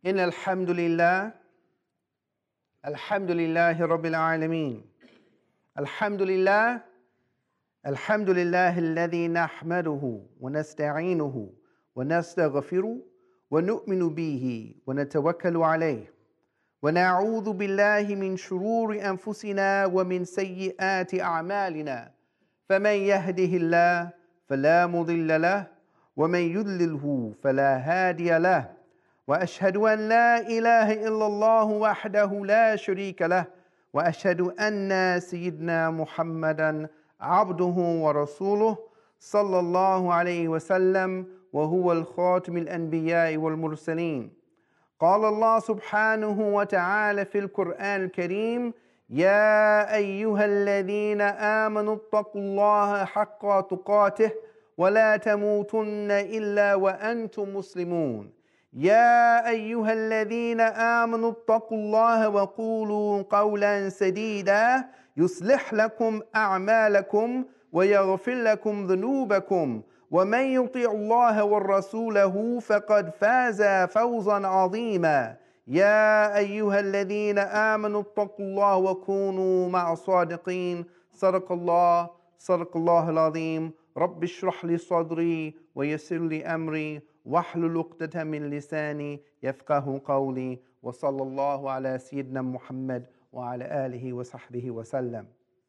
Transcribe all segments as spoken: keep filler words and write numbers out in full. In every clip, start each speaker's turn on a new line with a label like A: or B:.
A: إن الحمد لله الحمد لله رب العالمين الحمد لله الحمد لله الذي نحمده ونستعينه ونستغفره ونؤمن به ونتوكل عليه ونعوذ بالله من شرور أنفسنا ومن سيئات أعمالنا فمن يهده الله فلا مضل له ومن يضلله فلا هادي له وأشهد أن لا إله إلا الله وحده لا شريك له وأشهد أن سيدنا محمدا عبده ورسوله صلى الله عليه وسلم وهو الخاتم الأنبياء والمرسلين. قال الله سبحانه وتعالى في القرآن الكريم: يا أيها الذين آمنوا اتقوا الله حق تقاته ولا تموتن إلا وأنتم مسلمون. يا أيها الذين آمنوا اتقوا الله وقولوا قولا سديدا يصلح لكم أعمالكم ويغفر لكم ذنوبكم ومن يطع الله ورسوله فقد فاز فوزا عظيما. يا أيها الذين آمنوا اتقوا الله وكونوا مع الصادقين. صدق الله صدق الله العظيم. رب اشرح لي صدري ويسر لي أمري واحلل عقدة من لساني يفقه قولي وصلى الله على سيدنا محمد وعلى آله وصحبه وسلم.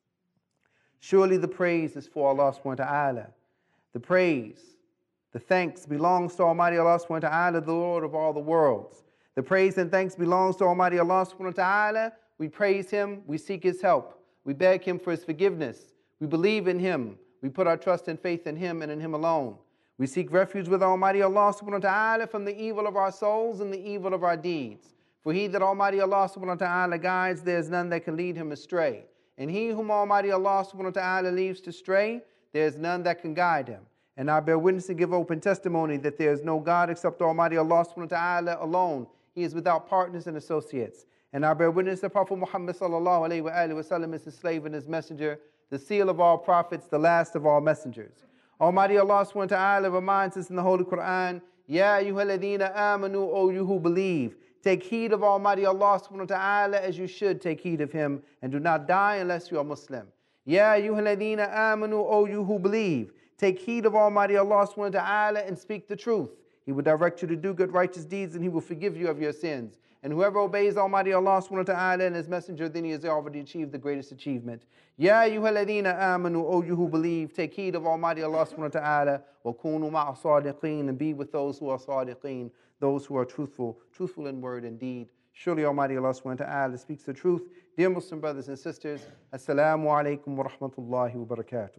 A: Surely the praise is for Allah subhanahu wa ta'ala. The praise, the thanks belongs to Almighty Allah subhanahu wa ta'ala, the Lord of all the worlds. The praise and thanks belongs to Almighty Allah subhanahu wa ta'ala. We praise Him, we seek His help, we beg Him for His forgiveness, we believe in Him, we put our trust and faith in Him and in Him alone. We seek refuge with Almighty Allah subhanahu wa ta'ala from the evil of our souls and the evil of our deeds. For He that Almighty Allah subhanahu wa ta'ala guides, there is none that can lead him astray. And he whom Almighty Allah subhanahu wa ta'ala leaves to stray, there is none that can guide him. And I bear witness and give open testimony that there is no God except Almighty Allah subhanahu wa ta'ala alone. He is without partners and associates. And I bear witness that Prophet Muhammad sallallahu alayhi wa alayhi wa sallam is His slave and His messenger, the seal of all prophets, the last of all messengers. Almighty Allah subhanahu wa ta'ala reminds us in the Holy Quran: Ya ayyuhalladhina amanu, O you who believe, take heed of Almighty Allah subhanahu wa ta'ala as you should take heed of Him, and do not die unless you are Muslim. Ya ayyuhalladhina amanu, O you who believe, take heed of Almighty Allah subhanahu wa ta'ala and speak the truth. He will direct you to do good righteous deeds and He will forgive you of your sins. And whoever obeys Almighty Allah subhanahu wa ta'ala and His messenger, then he has already achieved the greatest achievement. Ya ayyuhalladhina amanu, O you who believe, take heed of Almighty Allah subhanahu wa ta'ala, wa kunu ma'a sadiqeen, and be with those who are sadiqeen, those who are truthful, truthful in word and deed. Surely Almighty Allah subhanahu wa ta'ala speaks the truth. Dear Muslim brothers and sisters, Assalamu alaikum wa rahmatullahi wa barakatuh.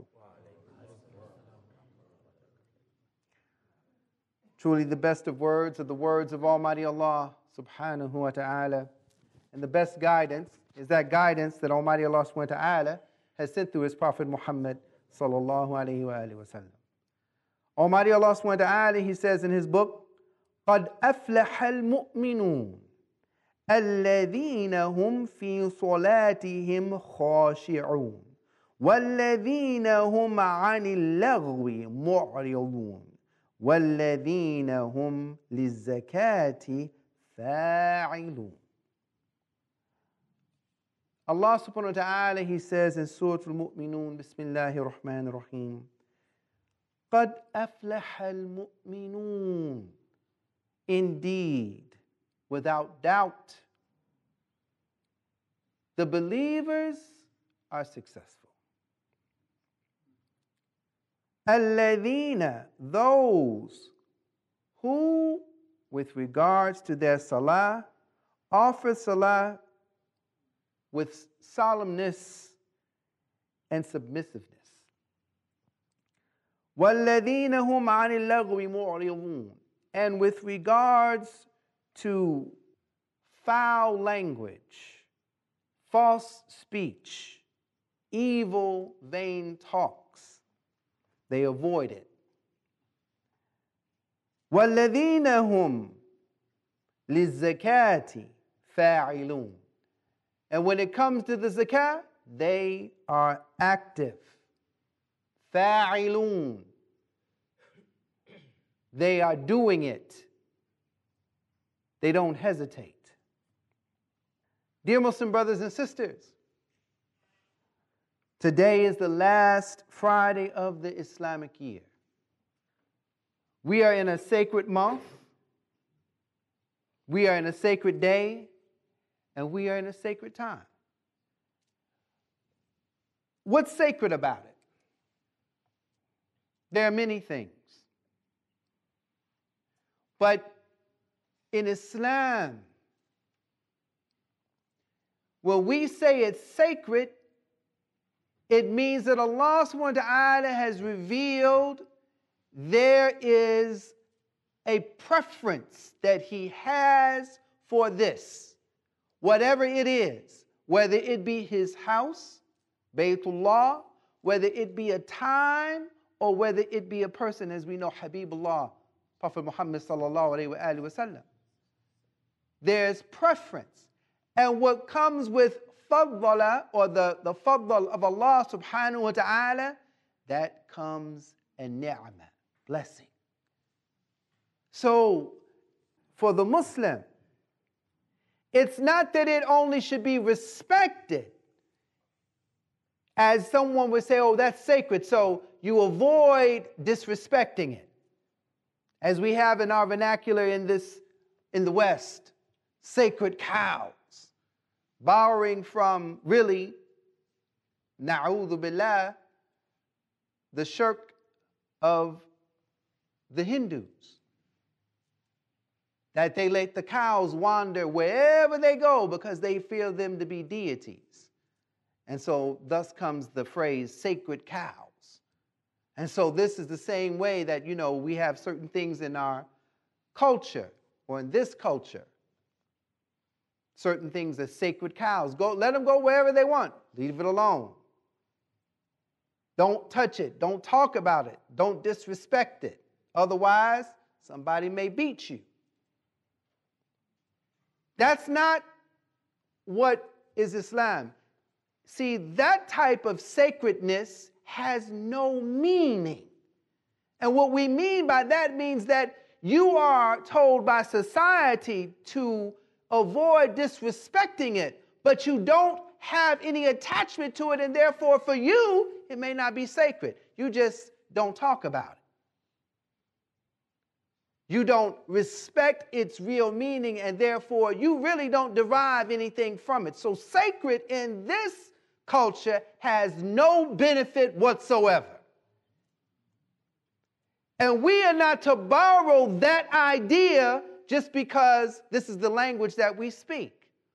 A: Truly the best of words are the words of Almighty Allah subhanahu wa ta'ala. And the best guidance is that guidance that Almighty Allah subhanahu wa ta'ala has sent through His Prophet Muhammad sallallahu alayhi wa alayhi wa sallam. Almighty Allah subhanahu wa ta'ala, He says in His book, قَدْ أَفْلَحَ الْمُؤْمِنُونَ الَّذِينَ هُمْ فِي صَلَاتِهِمْ خَاشِعُونَ وَالَّذِينَ هُمْ عَنِ اللَّغْوِ مُعْرِضُونَ وَالَّذِينَ هُمْ لِلزَّكَاةِ فَاعِلُونَ. Allah subhanahu wa ta'ala, He says in Surah Al-Mu'minun, Bismillahir Rahmanir Rahim, قَدْ أَفْلَحَ الْمُؤْمِنُونَ. Indeed, without doubt, the believers are successful. الَّذِينَ, those who, with regards to their salah, offer salah with solemnness and submissiveness. وَالَّذِينَ هُمْ عَنِ اللَّغْوِ مُعْرِضُونَ. And with regards to foul language, false speech, evil, vain talks, they avoid it. وَالَّذِينَ هُمْ لِلزَّكَاةِ فَاعِلُونَ. And when it comes to the zakah, they are active. فَاعِلُونَ. They are doing it. They don't hesitate. Dear Muslim brothers and sisters, today is the last Friday of the Islamic year. We are in a sacred month, we are in a sacred day, and we are in a sacred time. What's sacred about it? There are many things. But in Islam, when we say it's sacred, it means that Allah subhanahu wa ta'ala has revealed there is a preference that He has for this. Whatever it is, whether it be His house, Baytullah, whether it be a time, or whether it be a person, as we know, Habibullah, Prophet Muhammad sallallahu alayhi wa alayhi wa sallam. There's preference. And what comes with faddala, or the, the faddal of Allah subhanahu wa ta'ala, that comes a ni'mah, blessing. So, for the Muslim, it's not that it only should be respected, as someone would say, oh, that's sacred, so you avoid disrespecting it. As we have in our vernacular in this, in the West, sacred cows, borrowing from, really, na'udhu billah, the shirk of the Hindus. That they let the cows wander wherever they go because they feel them to be deities. And so thus comes the phrase sacred cows. And so this is the same way that, you know, we have certain things in our culture, or in this culture, certain things as sacred cows. Go, let them go wherever they want. Leave it alone. Don't touch it. Don't talk about it. Don't disrespect it. Otherwise, somebody may beat you. That's not what is Islam. See, that type of sacredness has no meaning. And what we mean by that means that you are told by society to avoid disrespecting it, but you don't have any attachment to it, and therefore for you, it may not be sacred. You just don't talk about it. You don't respect its real meaning, and therefore you really don't derive anything from it. So sacred in this culture has no benefit whatsoever. And we are not to borrow that idea just because this is the language that we speak.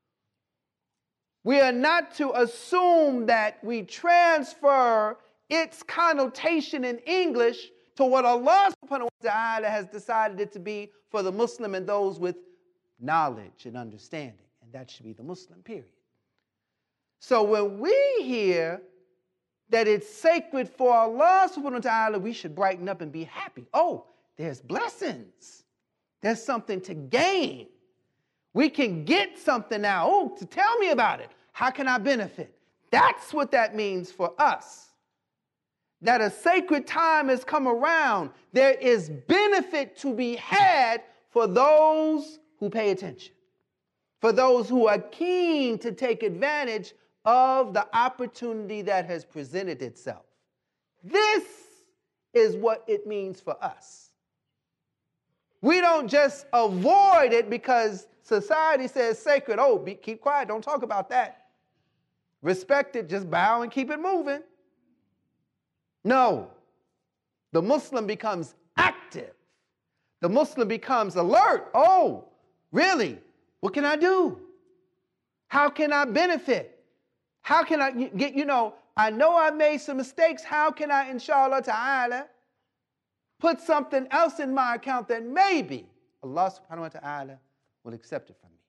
A: We are not to assume that we transfer its connotation in English to what Allah subhanahu wa ta'ala has decided it to be for the Muslim and those with knowledge and understanding. And that should be the Muslim, period. So when we hear that it's sacred for Allah subhanahu wa ta'ala, we should brighten up and be happy. Oh, there's blessings. There's something to gain. We can get something now. Oh, to tell me about it. How can I benefit? That's what that means for us. That a sacred time has come around. There is benefit to be had for those who pay attention, for those who are keen to take advantage of the opportunity that has presented itself. This is what it means for us. We don't just avoid it because society says sacred. Oh, be, keep quiet, don't talk about that. Respect it, just bow and keep it moving. No, the Muslim becomes active. The Muslim becomes alert. Oh, really? What can I do? How can I benefit? How can I get, you know, I know I made some mistakes. How can I, inshallah ta'ala, put something else in my account that maybe Allah subhanahu wa ta'ala will accept it from me?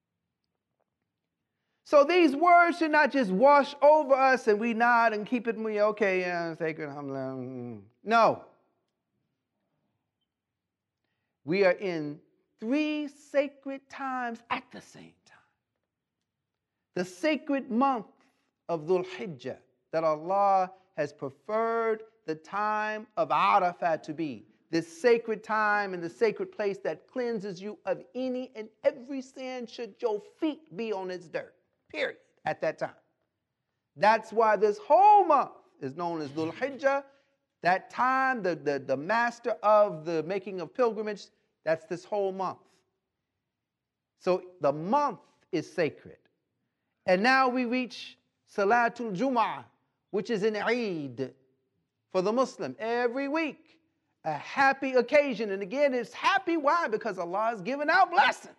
A: So these words should not just wash over us and we nod and keep it, okay, yeah, sacred, alhamdulillah. No. We are in three sacred times at the same time. The sacred month of Dhul Hijjah, that Allah has preferred the time of Arafah to be. this sacred time and the sacred place that cleanses you of any and every sin should your feet be on its dirt, period, at that time. That's why this whole month is known as Dhul Hijjah. That time, the, the, the master of the making of pilgrimage, that's this whole month. So the month is sacred. And now we reach Salatul Jum'ah, which is an Eid for the Muslim every week. A happy occasion. And again, it's happy. Why? Because Allah has given out blessings.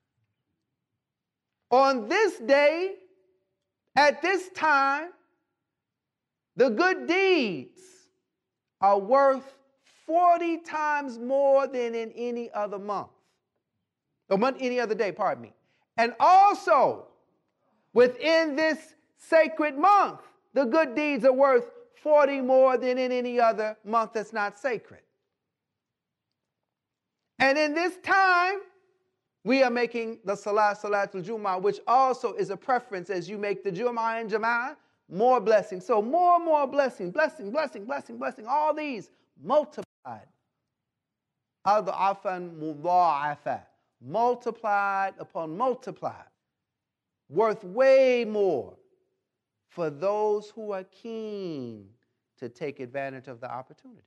A: On this day, at this time, the good deeds are worth forty times more than in any other month. Or any other day, pardon me. And also, within this sacred month, the good deeds are worth forty more than in any other month that's not sacred. And in this time, we are making the Salah, Salatul Jum'ah, which also is a preference as you make the Jum'ah and Jama'ah, more blessing. So more and more blessing, blessing, blessing, blessing, blessing, all these multiplied. Ad'afan mudha'afa, multiplied upon multiplied, worth way more for those who are keen to take advantage of the opportunity.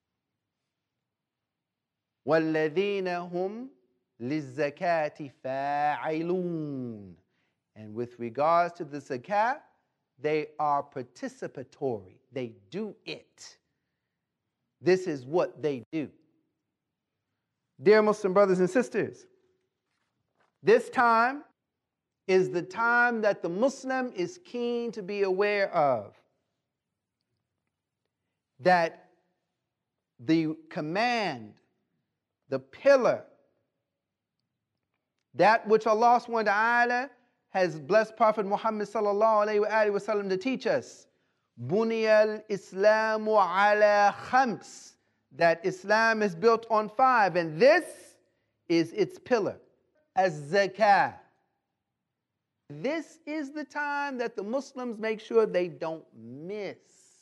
A: وَالَّذِينَ هُمْ لِلزَّكَاةِ فَاعِلُونَ. And with regards to the zakat, they are participatory. They do it. This is what they do. Dear Muslim brothers and sisters, this time is the time that the Muslim is keen to be aware of. That the command, the pillar, that which Allah subhanahu wa ta'ala has blessed Prophet Muhammad sallallahu alayhi wa sallam to teach us, Buniyal Islamu ala khams, that Islam is built on five, and this is its pillar, az-zakah. This is the time that the Muslims make sure they don't miss.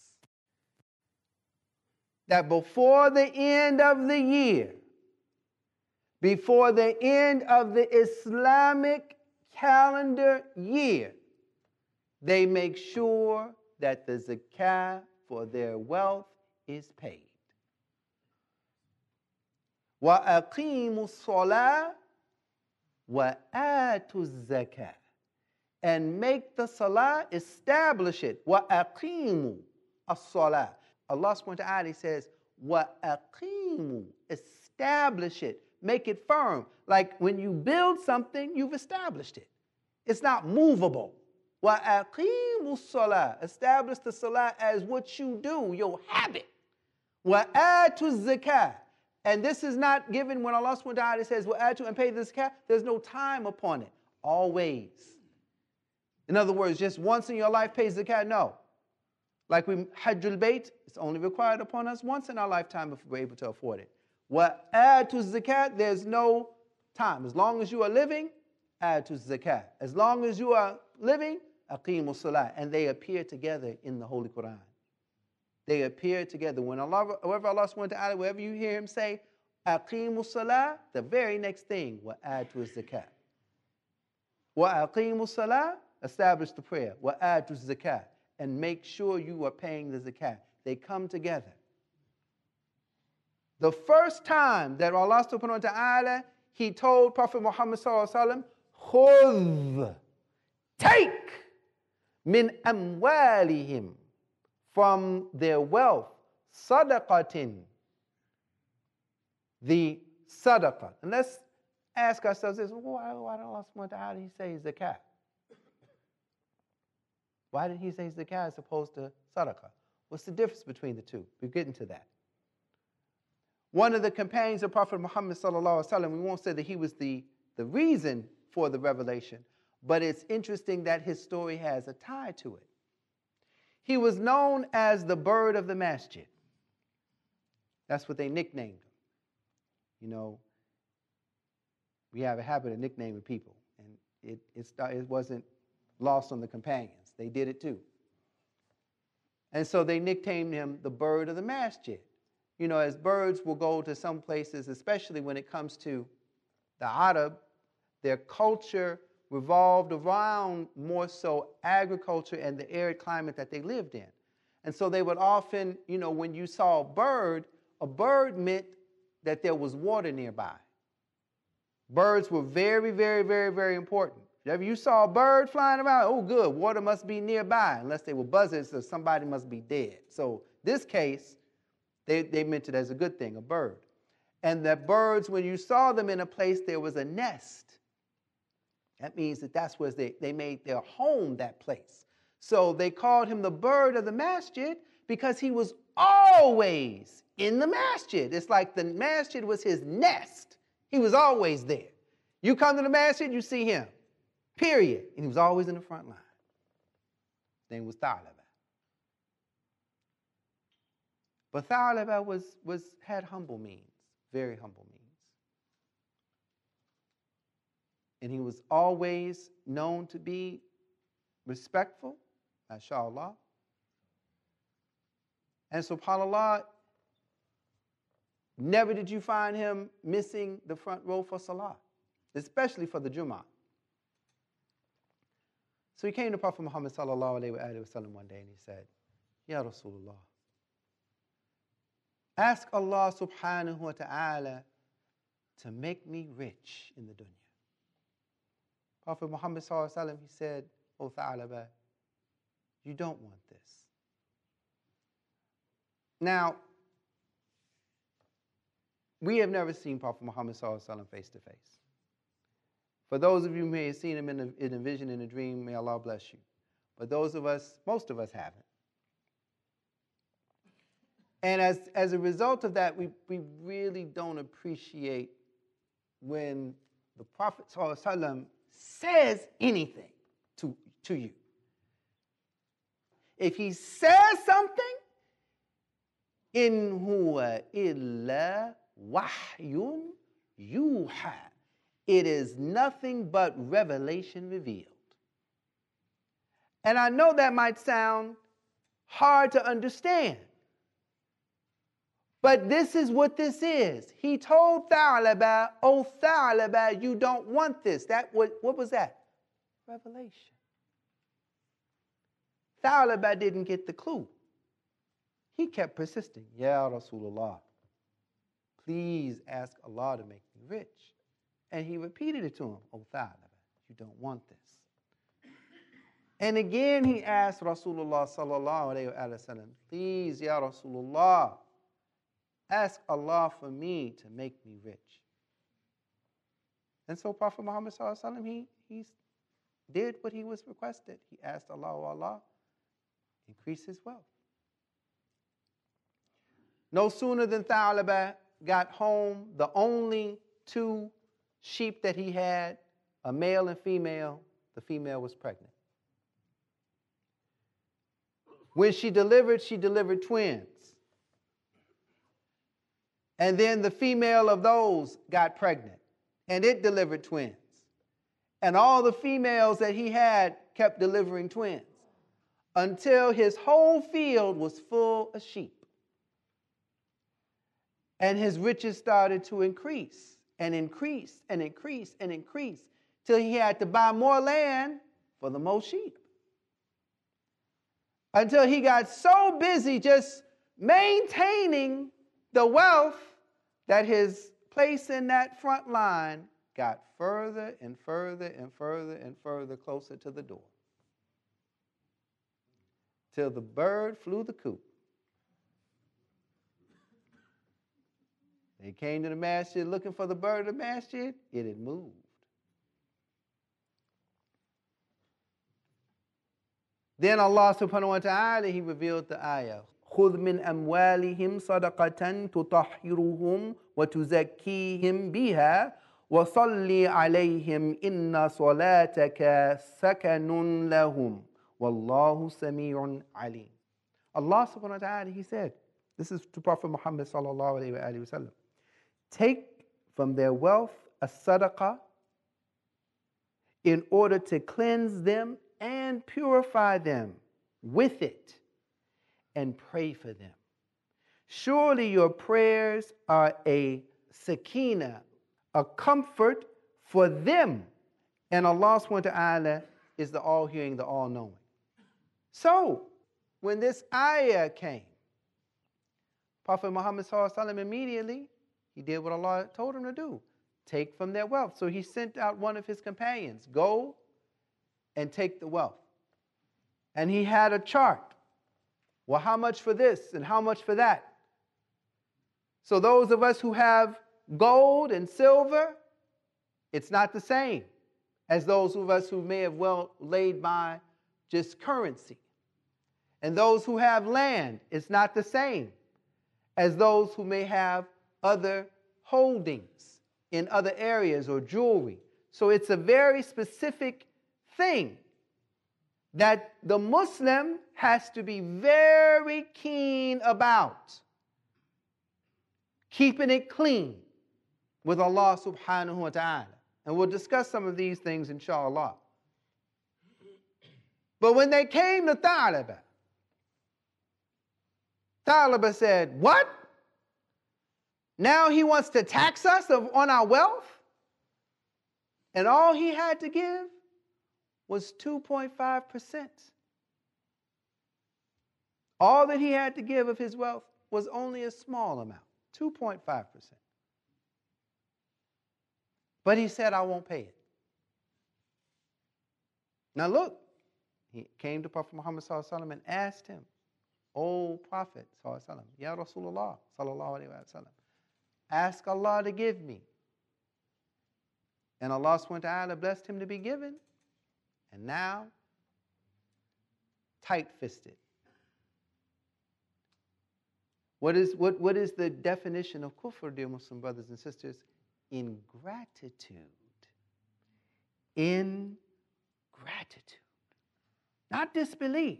A: That before the end of the year, before the end of the Islamic calendar year, they make sure that the zakah for their wealth is paid. وَأَقِيمُوا الصَّلَاةَ وَآتُوا الزَّكَاةَ. And make the salah, establish it. وَأَقِيمُوا الصَّلَاةَ. Allah subhanahu wa ta'ala says, وَأَقِيمُوا, establish it. Make it firm. Like when you build something, you've established it. It's not movable. وَأَقِيمُوا الصَّلَاةَ. Establish the salah as what you do, your habit. وَآتُوا الزَّكَاةَ. And this is not given when Allah subhanahu wa ta'ala says, وَآتُوا, and pay the zakah. There's no time upon it. Always. In other words, just once in your life pay zakah? No. Like we Hajjul Bayt, it's only required upon us once in our lifetime if we're able to afford it. وَآتُوا الزَّكَاةَ, there's no time. As long as you are living, آتُوا الزَّكَاةَ. As long as you are living, أَقِيمُوا الصَّلَاةَ. And they appear together in the Holy Quran. They appear together. When Allah, wherever Allah subhanahu wa ta'ala, wherever you hear Him say, أَقِيمُوا الصَّلَاةَ, the very next thing, وَآتُوا الزَّكَاةَ. وَأَقِيمُوا الصَّلَاةَ, establish the prayer. وَآتُوا الزَّكَاةَ, and make sure you are paying the zakat. They come together. The first time that Allah subhanahu wa ta'ala, He told Prophet Muhammad sallallahu alaihi wasallam, خُذْ, take, min amwalihim, from their wealth, sadaqatin, the sadaqah. And let's ask ourselves this, why, why did Allah subhanahu wa ta'ala He say zakat? Why did He say zakah as opposed to sadaqah? What's the difference between the two? We're getting to that. One of the companions of Prophet Muhammad sallallahu alaihi wasallam, we won't say that he was the, the reason for the revelation, but it's interesting that his story has a tie to it. He was known as the bird of the masjid. That's what they nicknamed him. You know, we have a habit of nicknaming people, and it, it, it wasn't lost on the companions. They did it too. And so they nicknamed him the bird of the masjid. you know, as birds will go to some places, especially when it comes to the Arab, their culture revolved around more so agriculture and the arid climate that they lived in. And so they would often, you know, when you saw a bird, a bird meant that there was water nearby. Birds were very, very, very, very important. If you saw a bird flying around, oh good, water must be nearby, unless they were buzzards or somebody must be dead. So this case, they, they meant it as a good thing, a bird. And that birds, when you saw them in a place, there was a nest. That means that that's where they, they made their home, that place. So they called him the bird of the masjid because he was always in the masjid. It's like the masjid was his nest. He was always there. You come to the masjid, you see him, period. And he was always in the front line. His name was Tha'laba. But Tha'laba was, was, had humble means, very humble means. And he was always known to be respectful, mashallah. And subhanAllah, never did you find him missing the front row for salah, especially for the Jummah. So he came to Prophet Muhammad sallallahu alayhi wa sallam one day and he said, Ya Rasulullah, ask Allah subhanahu wa ta'ala to make me rich in the dunya. Prophet Muhammad sallallahu alayhi wa sallam, he said, O Tha'laba, you don't want this. Now, we have never seen Prophet Muhammad sallallahu alayhi wa sallam face to face. For those of you who may have seen him in a, in a vision, in a dream, may Allah bless you. But those of us, most of us haven't. And as, as a result of that, we, we really don't appreciate when the Prophet sallallahu alayhi wa sallam says anything to, to you. If he says something, in huwa illa wahyun yuha. It is nothing but revelation revealed. And I know that might sound hard to understand. But this is what this is. He told Tha'laba, oh Tha'laba, you don't want this. That what, what was that? Revelation. Tha'laba didn't get the clue. He kept persisting. Ya Rasulullah, please ask Allah to make me rich. And he repeated it to him. Oh Tha'laba, you don't want this. And again he asked Rasulullah sallallahu alayhi wa sallam, please, Ya Rasulullah, ask Allah for me to make me rich. And so Prophet Muhammad sallallahu alayhi wa sallam, he, he did what he was requested. He asked Allah, oh Allah, increase his wealth. No sooner than Tha'laba got home, the only two sheep that he had, a male and female, the female was pregnant. When she delivered, she delivered twins. And then the female of those got pregnant, and it delivered twins. And all the females that he had kept delivering twins until his whole field was full of sheep. And his riches started to increase and increase and increase and increase till he had to buy more land for the most sheep. Until he got so busy just maintaining the wealth that his place in that front line got further and further and further and further closer to the door. Till the bird flew the coop. They came to the masjid looking for the bird of the masjid. It had moved. Then Allah subhanahu wa ta'ala, he revealed the ayah. خُذْ مِنْ أَمْوَالِهِمْ صَدَقَةً تُطَهِّرُهُمْ وَتُزَكِّيهِمْ بِهَا وَصَلِّ عَلَيْهِمْ إِنَّ صَلَاتَكَ سَكَنٌ لَهُمْ وَاللَّهُ سَمِيعٌ عَلِيمٌ. Allah subhanahu wa ta'ala, he said, this is to Prophet Muhammad sallallahu alayhi wa sallam, take from their wealth a sadaqah in order to cleanse them and purify them with it, and pray for them. Surely your prayers are a sakina, a comfort for them. And Allah subhanahu wa ta'ala is the all-hearing, the all-knowing. So, when this ayah came, Prophet Muhammad sallallahu alaihi wasallam immediately, he did what Allah told him to do. Take from their wealth. So he sent out one of his companions, go and take the wealth. And he had a chart. Well, how much for this and how much for that? So those of us who have gold and silver, it's not the same as those of us who may have well laid by just currency. And those who have land, it's not the same as those who may have other holdings in other areas or jewelry. So it's a very specific thing that the Muslim has to be very keen about. Keeping it clean with Allah subhanahu wa ta'ala. And we'll discuss some of these things inshallah. But when they came to Tha'laba, Tha'laba said, what? Now he wants to tax us of, on our wealth? And all he had to give was two point five percent. All that he had to give of his wealth was only a small amount, two point five percent. But he said, I won't pay it. Now look, he came to Prophet Muhammad sallallahu alaihi wasallam and asked him, O Prophet sallallahu alaihi wasallam, Ya Rasulullah sallallahu alaihi wasallam, ask Allah to give me. And Allah subhanahu wa ta'ala blessed him to be given. And now, tight-fisted. What is, what, what is the definition of kufr, dear Muslim brothers and sisters? Ingratitude. Ingratitude. Not disbelief.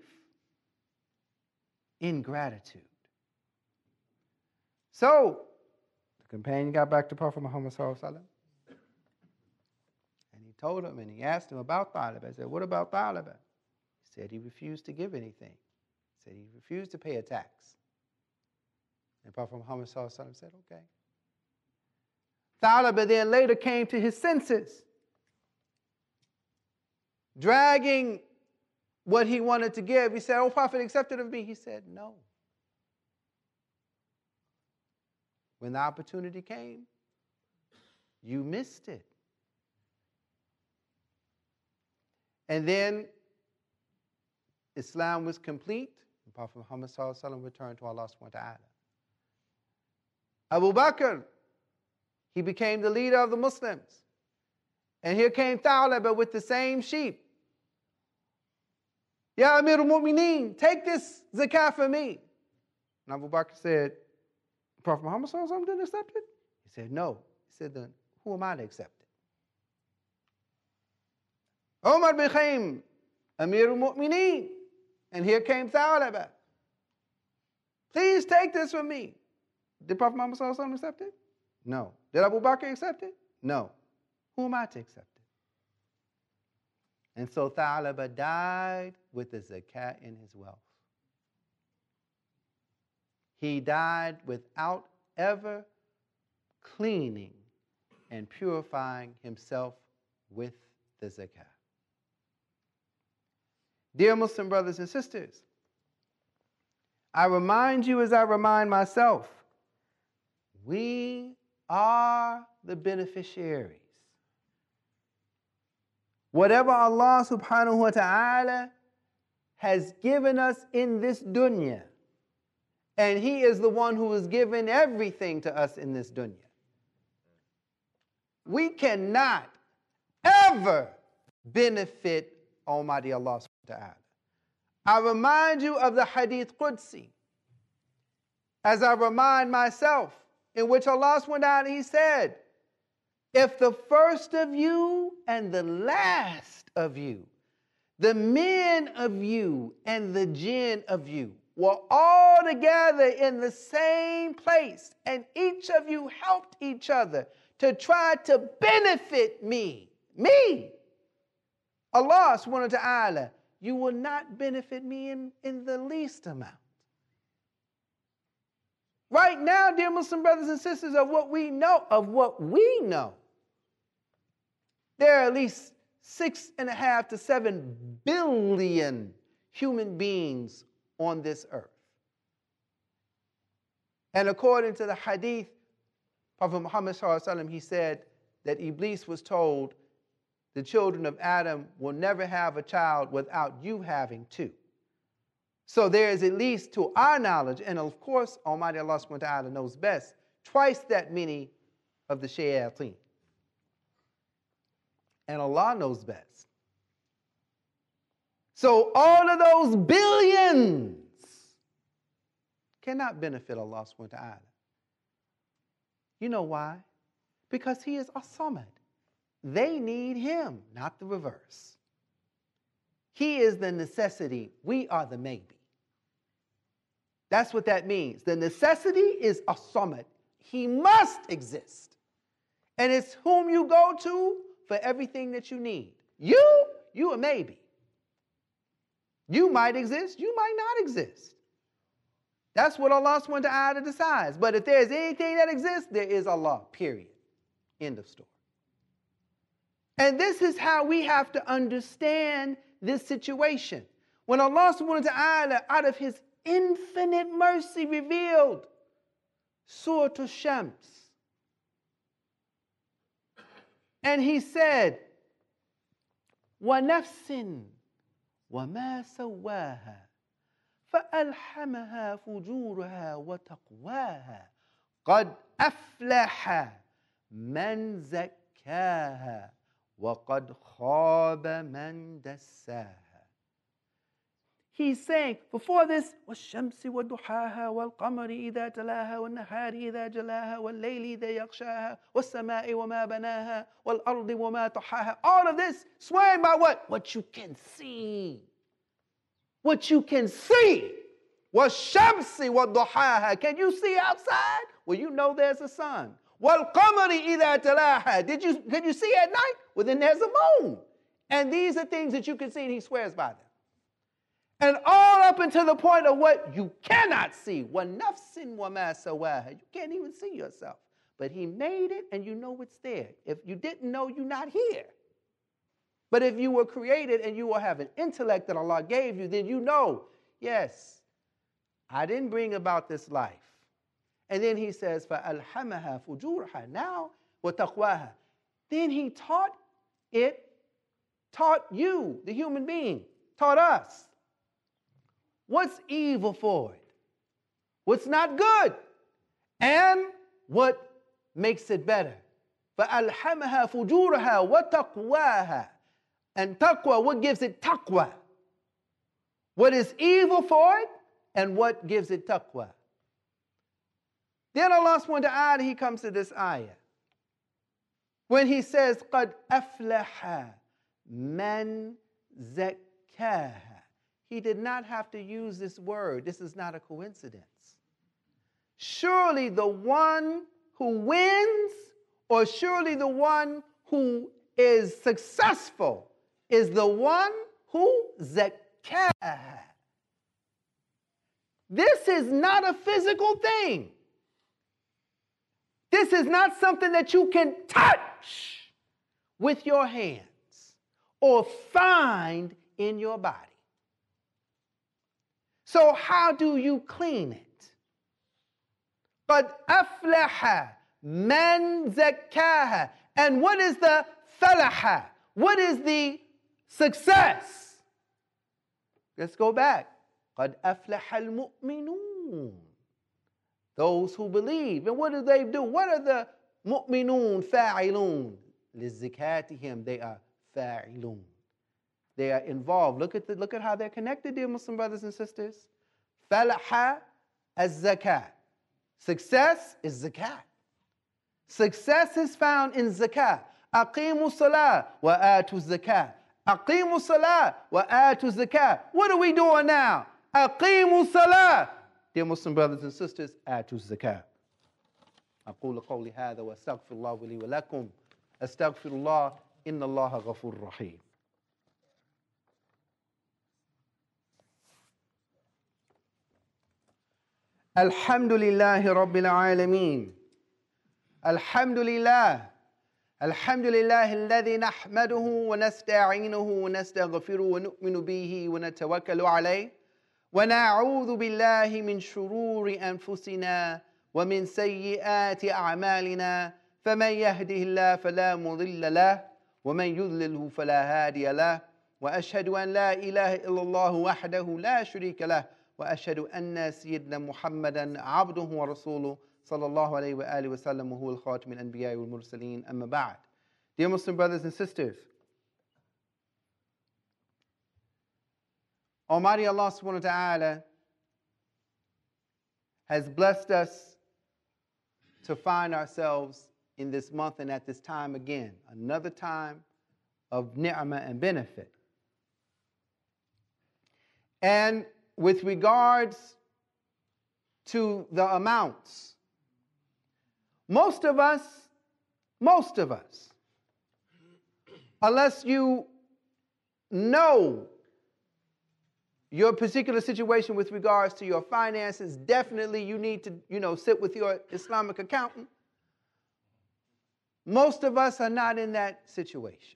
A: Ingratitude. So, the companion got back to Prophet Muhammad sallallahu alaihi wasallam. And he told him and he asked him about Tha'laba. I said, what about Tha'laba? He said he refused to give anything. He said he refused to pay a tax. And Prophet Muhammad sallallahu alaihi wasallam said, okay. Tha'laba then later came to his senses, dragging what he wanted to give. He said, oh, Prophet, accept it of me. He said, no. When the opportunity came, you missed it. And then Islam was complete, and Prophet Muhammad sallallahu alaihi wasallam returned to Allah subhanahu wa ta'ala. Abu Bakr, he became the leader of the Muslims. And here came Tha'laba with the same sheep. Ya Amir al-Mu'mineen, take this zakah for me. And Abu Bakr said, Prophet Muhammad sallallahu alaihi wasallam didn't accept it? He said, no. He said, then who am I to accept it? Umar became Amir al-Mu'mineen. And here came Tha'laba. Please take this from me. Did Prophet Muhammad sallallahu alaihi wasallam accept it? No. Did Abu Bakr accept it? No. Who am I to accept it? And so Tha'laba died with the zakat in his wealth. He died without ever cleaning and purifying himself with the zakat. Dear Muslim brothers and sisters, I remind you as I remind myself, we are the beneficiaries. Whatever Allah subhanahu wa ta'ala has given us in this dunya, and He is the one who has given everything to us in this dunya, we cannot ever benefit Almighty Allah subhanahu wa ta'ala. I remind you of the Hadith Qudsi, as I remind myself, in which Allah subhanahu wa ta'ala, He said, if the first of you and the last of you, the men of you and the jinn of you, were all together in the same place, and each of you helped each other to try to benefit me, me, Allah subhanahu wa ta'ala, you will not benefit me in, in the least amount. Right now, dear Muslim brothers and sisters, of what we know, of what we know, there are at least six and a half to seven billion human beings on this earth. And according to the hadith, Prophet Muhammad sallallahu alaihi wasallam, he said that Iblis was told, the children of Adam will never have a child without you having two. So there is at least, to our knowledge, and of course Almighty Allah subhanahu wa ta'ala knows best, twice that many of the shayateen. And Allah knows best. So all of those billions cannot benefit Allah subhanahu wa ta'ala. You know why? Because He is as-Samad. They need Him, not the reverse. He is the necessity. We are the maybe. That's what that means. The necessity is as-Samad. He must exist. And it's whom you go to for everything that you need. You, you a maybe. You might exist, you might not exist. That's what Allah subhanahu wa ta'ala decides. But if there's anything that exists, there is Allah, period. End of story. And this is how we have to understand this situation. When Allah subhanahu wa ta'ala, out of His infinite mercy, revealed Surah Ash-Shams, and He said, وَنَفْسٍ وَمَا سَوَّاهَا فَأَلْحَمَهَا فُجُورَهَا وَتَقْوَاهَا قَدْ أَفْلَحَ مَنْ زَكَّاهَا وَقَدْ خَابَ مَنْ دَسَّاهَا. He's saying, before this, وَالشَّمْسِ وَضُحَاهَا وَالْقَمَرِ إِذَا تَلَاهَا وَالنَّهَارِ إِذَا جَلَاهَا وَاللَّيْلِ إِذَا يَغْشَاهَا وَالسَّمَاءِ وَمَا بَنَاهَا وَالْأَرْضِ وَمَا طَحَاهَا. All of this swearing by what? What you can see. What you can see. وَالشَّمْسِ وَضُحَاهَا. Can you see outside? Well, you know there's a sun. وَالْقَمَرِ إِذَا تَلَاهَا. Did you, can you see at night? Well, then there's a moon. And these are things that you can see, and He swears by them. And all up until the point of what you cannot see. وَنَفْسٍ وَمَا سَوَاهَا. You can't even see yourself. But He made it, and you know it's there. If you didn't know, you're not here. But if you were created and you will have an intellect that Allah gave you, then you know, yes, I didn't bring about this life. And then He says, فَأَلْحَمَهَا فُجُورَهَا. Now, وَتَقْوَاهَا. Then He taught it, taught you, the human being, taught us. What's evil for it? What's not good? And what makes it better? فَأَلْحَمَهَا فُجُورَهَا وَتَقْوَاهَا. And taqwa, what gives it taqwa? What is evil for it, and what gives it taqwa? Then Allah subhanahu wa ta'ala, He comes to this ayah. When He says, قَدْ أَفْلَحَ مَنْ زَكَّاهَا. He did not have to use this word. This is not a coincidence. Surely the one who wins, or surely the one who is successful, is the one who zakkaha. This is not a physical thing. This is not something that you can touch with your hands or find in your body. So how do you clean it? قَدْ أَفْلَحَ مَنْ زَكَّاهَا. And what is the falaha? What is the success? Let's go back. قَدْ أَفْلَحَ الْمُؤْمِنُونَ. Those who believe. And what do they do? What are the mu'minun fa'ilun? لِزِكَاتِهِمْ. They are fa'ilun. They are involved. Look at, the, look at how they're connected, dear Muslim brothers and sisters. Falaha az-zakat. Success is zakat. Success is found in zakat. Aqimu salah wa atu zakat. Aqimu salah wa atu zakat. What are we doing now? Aqimu salah. Dear Muslim brothers and sisters, atu zakat. أقول قولي هذا وأستغفر الله لي ولكم. أستغفر الله إن الله غفور رحيم. Alhamdulillahi Rabbil Alameen. Alhamdulillah. Alhamdulillahi alladhi nahmaduhu wa nasta'inuhu wa nastaghfiruhu wa nu'minu bihi wa natawakkalu alayhi. Wa na'udhu billahi min shururi anfusina wa min sayyiati a'malina. فمن يهده الله فلا مضل له ومن يضلله فلا هادي له وأشهد أن لا إله إلا الله وحده لا شريك له وأشهد أن سيدنا محمدا عبده ورسوله صلى الله عليه وآله وسلم وهو الخاتم الأنبياء والمرسلين أما بعد. Dear Muslim brothers and sisters, Almighty Allah subhanahu wa ta'ala has blessed us to find ourselves in this month and at this time again, another time of ni'mah and benefit. And with regards to the amounts, most of us, most of us, unless you know your particular situation with regards to your finances, definitely you need to, you know, sit with your Islamic accountant. Most of us are not in that situation.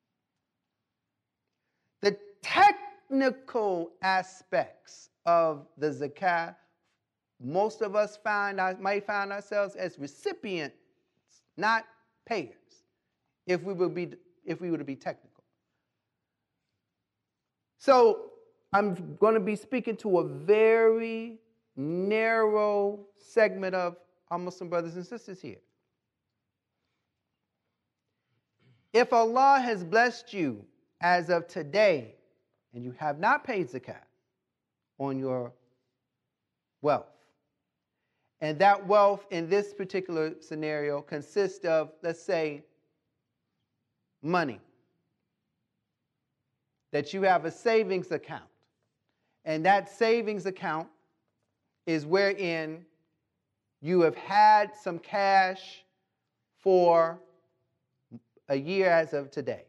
A: The technical aspects of the zakah, most of us find, might find ourselves as recipients, not payers, if we would be, if we were to be technical. So I'm going to be speaking to a very narrow segment of our Muslim brothers and sisters here. If Allah has blessed you as of today and you have not paid zakat on your wealth, and that wealth in this particular scenario consists of, let's say, money, that you have a savings account, and that savings account is wherein you have had some cash for a year as of today.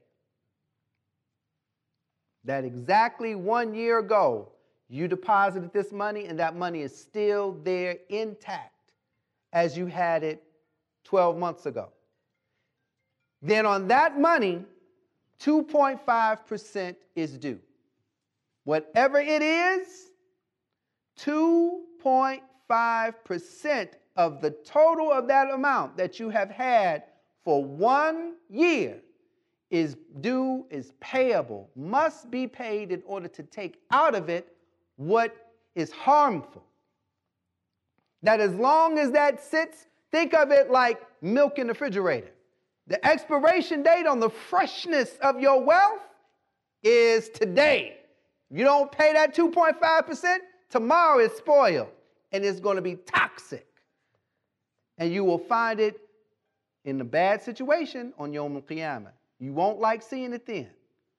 A: That exactly one year ago, you deposited this money and that money is still there intact as you had it twelve months ago. Then on that money, two point five percent is due. Whatever it is, two point five percent of the total of that amount that you have had for one year is due, is payable, must be paid in order to take out of it what is harmful. That as long as that sits, think of it like milk in the refrigerator. The expiration date on the freshness of your wealth is today. You don't pay that two point five percent, tomorrow it's spoiled and it's going to be toxic. And you will find it in a bad situation on Yawm al-Qiyamah. You won't like seeing it then.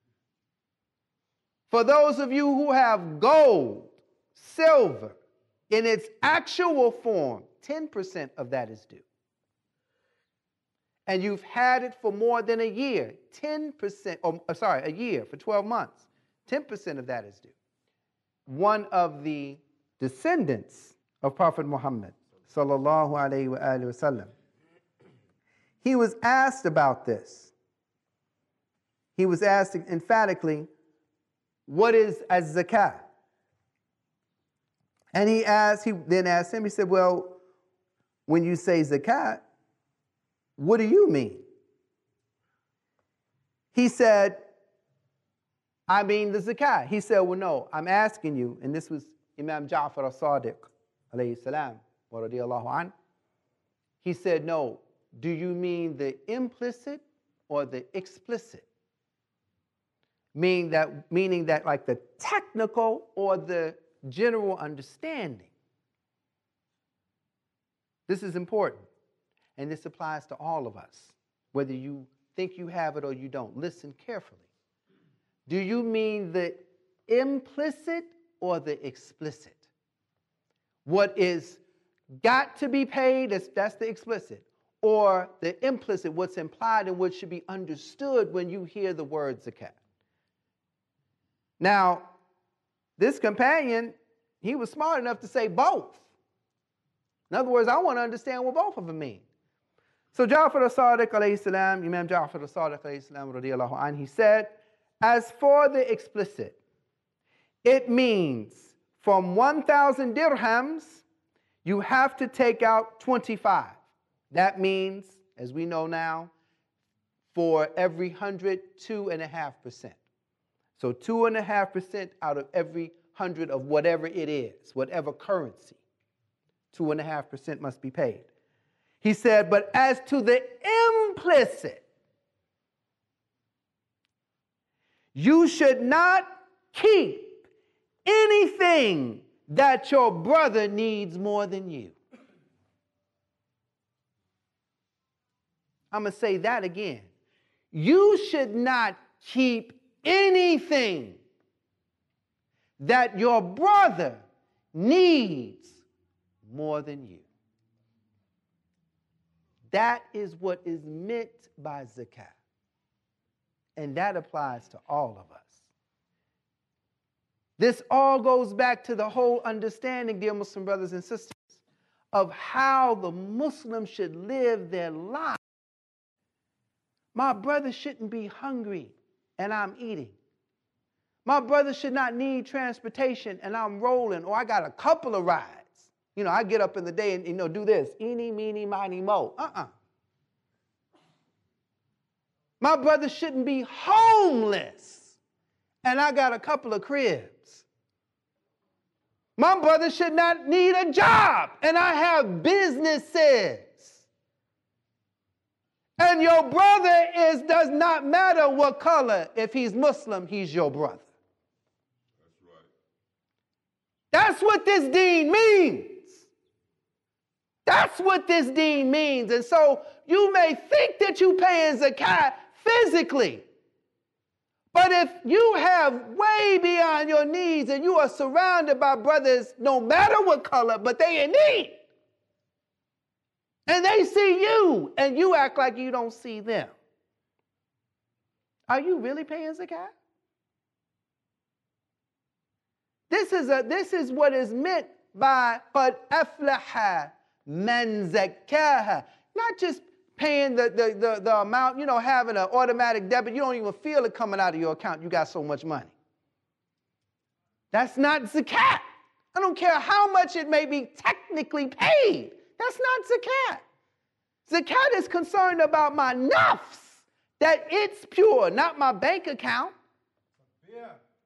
A: For those of you who have gold, silver, in its actual form, ten percent of that is due. And you've had it for more than a year, ten percent, or sorry, a year, for twelve months, ten percent of that is due. One of the descendants of Prophet Muhammad, sallallahu alayhi wa alayhi wa sallam, he was asked about this. He was asked emphatically, what is az-zakah? And he asked, he then asked him, he said, well, when you say zakat, what do you mean? He said, I mean the zakat. He said, well, no, I'm asking you, and this was Imam Ja'far as-Sadiq, alayhi salam, wa radiyallahu an. He said, no, do you mean the implicit or the explicit? Meaning that, meaning that like the technical or the general understanding. This is important, and this applies to all of us, whether you think you have it or you don't. Listen carefully. Do you mean the implicit or the explicit? What is got to be paid, that's, that's the explicit, or the implicit, what's implied and what should be understood when you hear the word zakat. Now, this companion, he was smart enough to say both. In other words, I want to understand what both of them mean. So Ja'far al-Sadiq alayhi salam, Imam Ja'far al-Sadiq alayhi salam radiyallahu anhu, he said, as for the explicit, it means from one thousand dirhams, you have to take out twenty-five. That means, as we know now, for every hundred, two and a half percent. So two and a half percent out of every hundred of whatever it is, whatever currency, two and a half percent must be paid. He said, but as to the implicit, you should not keep anything that your brother needs more than you. I'm going to say that again. You should not keep anything that your brother needs more than you. That is what is meant by zakat. And that applies to all of us. This all goes back to the whole understanding, dear Muslim brothers and sisters, of how the Muslim should live their life. My brother shouldn't be hungry and I'm eating. My brother should not need transportation and I'm rolling, or I got a couple of rides. You know, I get up in the day and, you know, do this. Eeny, meeny, miny, mo. Uh-uh. My brother shouldn't be homeless and I got a couple of cribs. My brother should not need a job and I have businesses. And your brother is, does not matter what color. If he's Muslim, he's your brother.
B: That's right.
A: That's what this deen means. That's what this deen means. And so you may think that you're paying zakat physically. But if you have way beyond your needs and you are surrounded by brothers, no matter what color, but they in need. And they see you and you act like you don't see them. Are you really paying zakat? This is, a, this is what is meant by قَدْ أَفْلَحَ مَنْ زَكَّاهَا. Not just paying the, the, the, the amount, you know, having an automatic debit. You don't even feel it coming out of your account. You got so much money. That's not zakat. I don't care how much it may be technically paid. That's not zakat. Zakat is concerned about my nafs, that it's pure, not my bank account.
B: Yeah.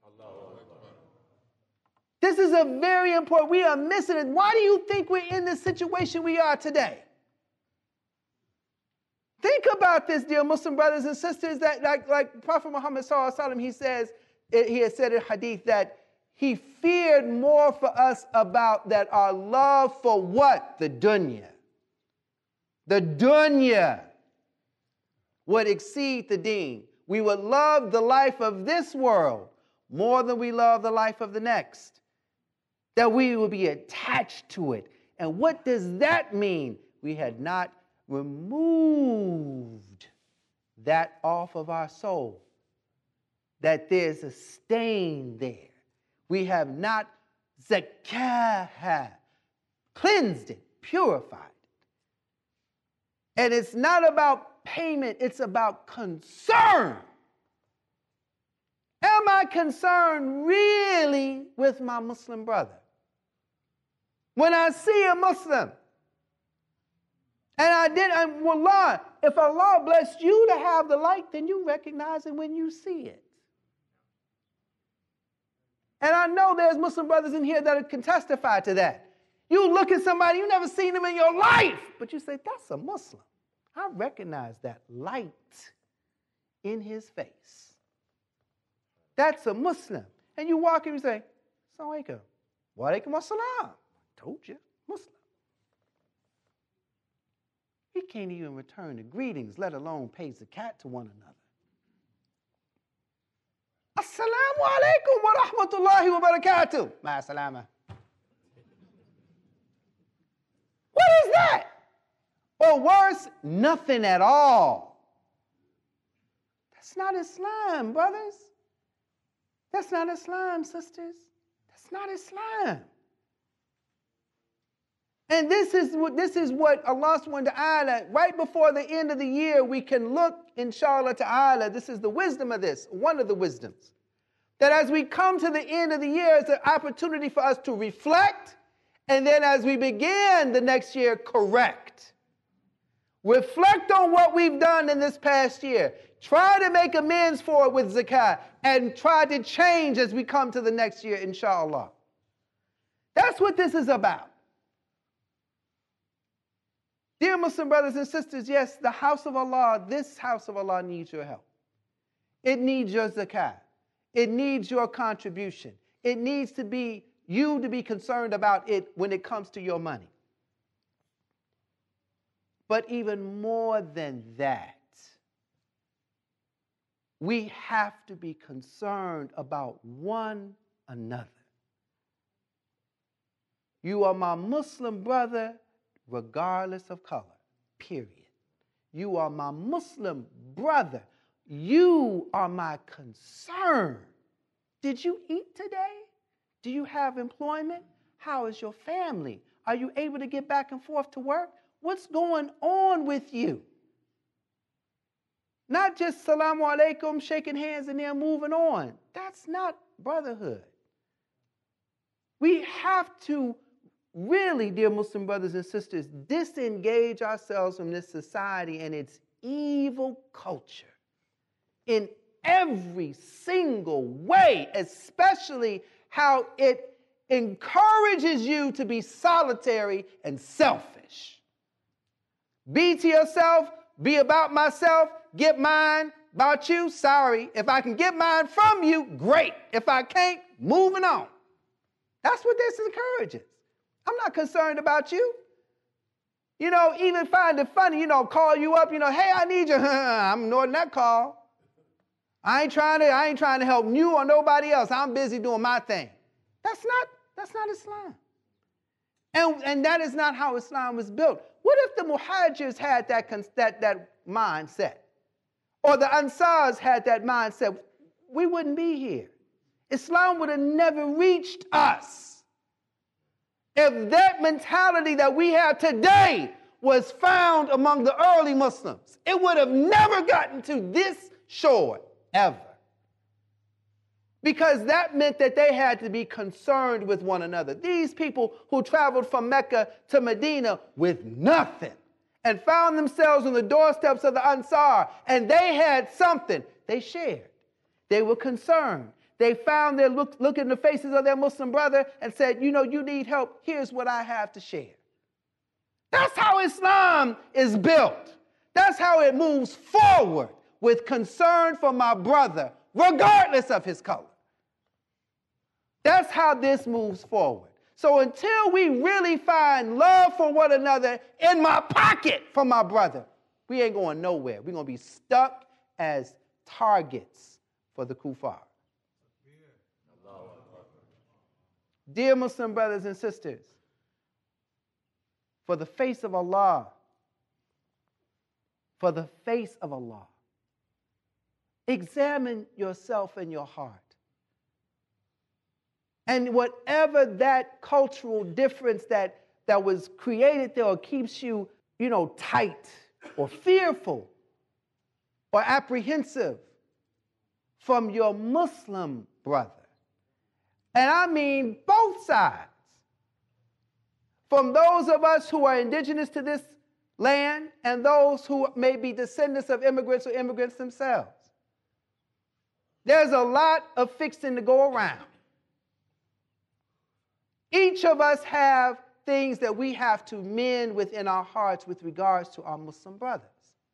A: This is a very important, we are missing it. Why do you think we're in this situation we are today? Think about this, dear Muslim brothers and sisters, that like, like Prophet Muhammad sallallahu alaihi wasallam, he says, he has said in hadith that he feared more for us about that our love for what? The dunya. The dunya would exceed the deen. We would love the life of this world more than we love the life of the next. That we will be attached to it. And what does that mean? We had not removed that off of our soul. That there's a stain there. We have not zakah, cleansed it, purified it. And it's not about payment, it's about concern. Am I concerned really with my Muslim brother? When I see a Muslim, and I did, and wallah, if Allah blessed you to have the light, then you recognize it when you see it. And I know there's Muslim brothers in here that can testify to that. You look at somebody, you never seen them in your life, but you say, that's a Muslim. I recognize that light in his face. That's a Muslim. And you walk in and say, Assalamu alaikum. Wa alaikum assalam. Told you, Muslim. He can't even return the greetings, let alone pay zakat to one another. Assalamu alaikum wa rahmatullahi wa barakatuh. Ma salama. What is that? Or worse, nothing at all. That's not Islam, brothers. That's not Islam, sisters. That's not Islam. And this is what this is what Allah subhanahu wa ta'ala, right before the end of the year, we can look, inshallah ta'ala, this is the wisdom of this, one of the wisdoms. That as we come to the end of the year, it's an opportunity for us to reflect, and then as we begin the next year, correct. Reflect on what we've done in this past year. Try to make amends for it with zakah, and try to change as we come to the next year, inshallah. That's what this is about. Dear Muslim brothers and sisters, yes, the house of Allah, this house of Allah needs your help. It needs your zakah. It needs your contribution. It needs to be you to be concerned about it when it comes to your money. But even more than that, we have to be concerned about one another. You are my Muslim brother, regardless of color, period. You are my Muslim brother. You are my concern. Did you eat today? Do you have employment? How is your family? Are you able to get back and forth to work? What's going on with you? Not just salamu alaikum, shaking hands and then moving on. That's not brotherhood. We have to really, dear Muslim brothers and sisters, disengage ourselves from this society and its evil culture in every single way, especially how it encourages you to be solitary and selfish. Be to yourself, be about myself, get mine, about you, sorry. If I can get mine from you, great. If I can't, moving on. That's what this encourages. I'm not concerned about you. You know, even find it funny, you know, call you up, you know, hey, I need you. I'm ignoring that call. I ain't trying to, I ain't trying to help you or nobody else. I'm busy doing my thing. That's not, that's not Islam. And, and that is not how Islam was built. What if the Muhajirs had that, that, that mindset? Or the Ansars had that mindset? We wouldn't be here. Islam would have never reached us. If that mentality that we have today was found among the early Muslims, it would have never gotten to this shore, ever. Because that meant that they had to be concerned with one another. These people who traveled from Mecca to Medina with nothing and found themselves on the doorsteps of the Ansar, and they had something, they shared. They were concerned. They found their look, look in the faces of their Muslim brother and said, you know, you need help. Here's what I have to share. That's how Islam is built. That's how it moves forward, with concern for my brother, regardless of his color. That's how this moves forward. So until we really find love for one another in my pocket for my brother, we ain't going nowhere. We're going to be stuck as targets for the kuffar. Dear Muslim brothers and sisters, for the face of Allah, for the face of Allah, examine yourself and your heart. And whatever that cultural difference that, that was created there or keeps you, you know, tight or fearful or apprehensive from your Muslim brother. And I mean both sides. From those of us who are indigenous to this land and those who may be descendants of immigrants or immigrants themselves. There's a lot of fixing to go around. Each of us have things that we have to mend within our hearts with regards to our Muslim brothers.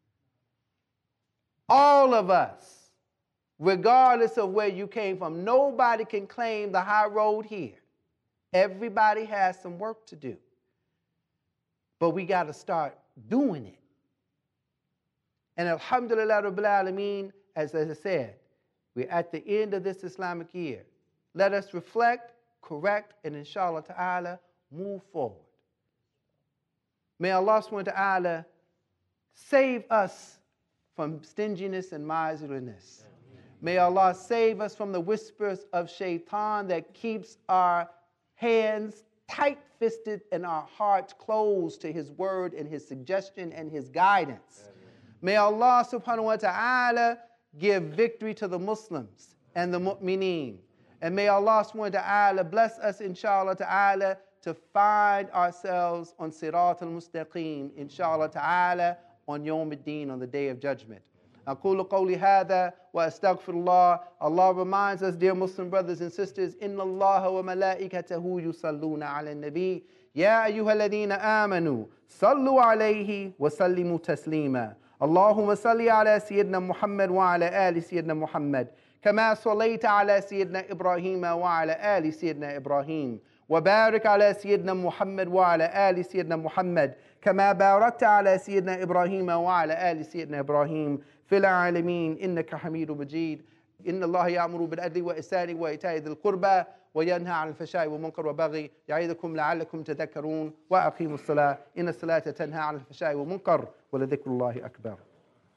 A: All of us. Regardless of where you came from, nobody can claim the high road here. Everybody has some work to do. But we got to start doing it. And alhamdulillah rabbil alameen, as, as I said, we're at the end of this Islamic year. Let us reflect, correct, and inshallah ta'ala, move forward. May Allah subhanahu wa ta'ala save us from stinginess and miserliness. May Allah save us from the whispers of shaitan that keeps our hands tight-fisted and our hearts closed to his word and his suggestion and his guidance. May Allah subhanahu wa ta'ala give victory to the Muslims and the mu'mineen. And may Allah subhanahu wa ta'ala bless us, inshallah ta'ala, to find ourselves on Sirat al-Mustaqim, inshallah ta'ala, on Yawm al-Din, on the Day of Judgment. أقول قولي هذا وأستغفر الله. Allah reminds us, dear Muslim brothers and sisters, إن الله وملائكته يصلون على النبي يا أيها الذين آمنوا صلوا عليه وسلموا تسليما. اللهم صل على سيدنا محمد وعلى آل سيدنا محمد كما صليت على سيدنا إبراهيم وعلى آل سيدنا إبراهيم وبارك على سيدنا محمد وعلى آل سيدنا محمد كما باركت على سيدنا إبراهيم وعلى آل سيدنا إبراهيم في العالمين إنك حميد مجيد. إن الله يأمر بالعدل والإحسان وإيتاء ذي القربى وينهى عن الفحشاء والمنكر والبغي يعظكم لعلكم تذكرون وأقيموا الصلاة إن الصلاة تنهى عن الفحشاء والمنكر ولذكر الله أكبر.